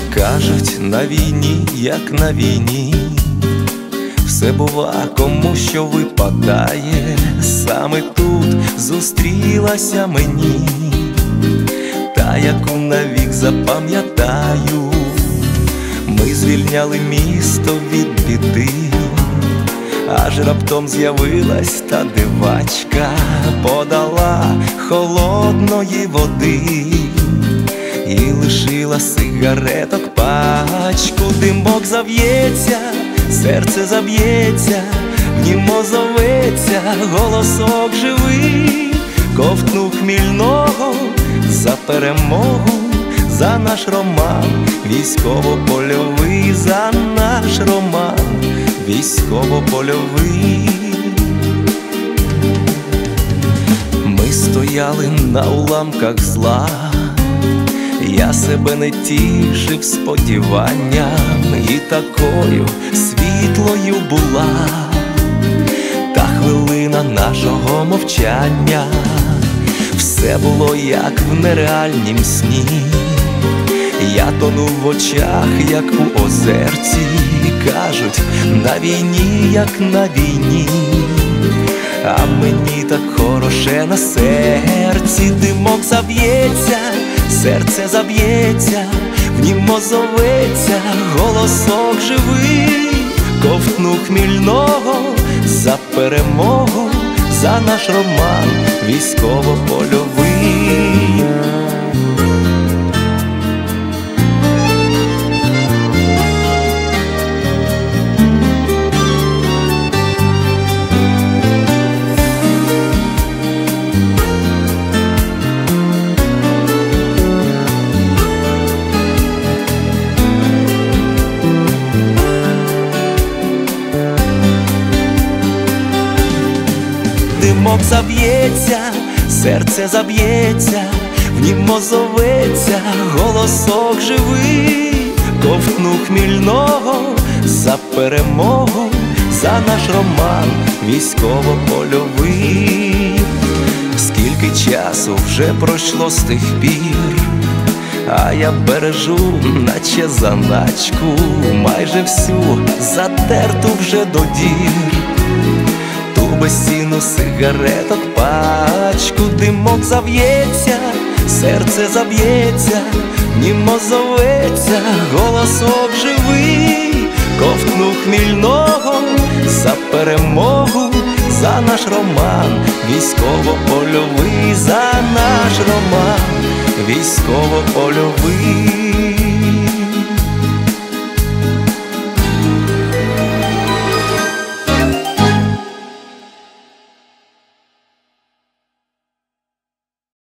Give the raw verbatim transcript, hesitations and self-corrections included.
Кажуть, на війні, як на війні, все бува, кому що випадає. Саме тут зустрілася мені та, яку навік запам'ятаю. Ми звільняли місто від біди, аж раптом з'явилась та дивачка, подала холодної води і лишила сигареток пачку. Димок зав'ється, серце заб'ється, в нім озоветься голосок живий. Ковтну хмільного за перемогу, за наш роман військово-польовий, за наш роман військово-польовий. Ми стояли на уламках зла, я себе не тішив сподіванням, і такою світлою була та хвилина нашого мовчання. Все було як в нереальнім сні, я тонув в очах, як у озерці. Кажуть, на війні, як на війні, а мені так хороше на серці. Димок зав'ється, серце заб'ється, в нім озоветься голосок живий. Ковтну хмільного за перемогу, за наш роман військово-польовий. Димок заб'ється, серце заб'ється, в нім озоветься голосок живий. Ковтну хмільного за перемогу, за наш роман військово-польовий. Скільки часу вже пройшло з тих пір, а я бережу, наче заначку, майже всю затерту вже до дір безцінну сигареток пачку. Димок зав'ється, серце заб'ється, в нім озоветься голосок живий. Ковтну хмільного за перемогу, за наш роман військово-польовий, за наш роман військово-польовий.